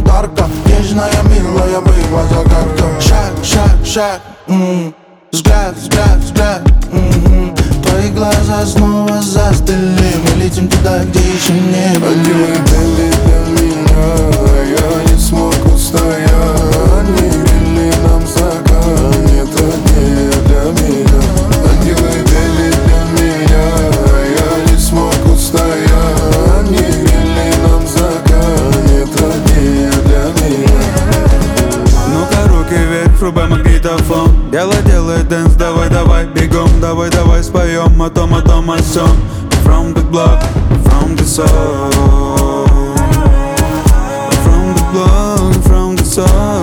подарка. Нежная, милая, быба загадка. Шаг, шаг, шаг, взгляд, взгляд, взгляд, твои глаза снова застыли. Мы летим туда, где еще не были. Они летели для меня, я не смог устоять. Они грели нам закат, нет роднее для меня. Они летели для меня, я не смог устоять. Они грели нам закат, нет роднее для меня. Ну-ка, руки вверх, врубай магнитофон. Делай дэнс, давай, давай, бегом. Давай, давай, споем о том, о сём. From the block, from the soul. From the block, from the soul.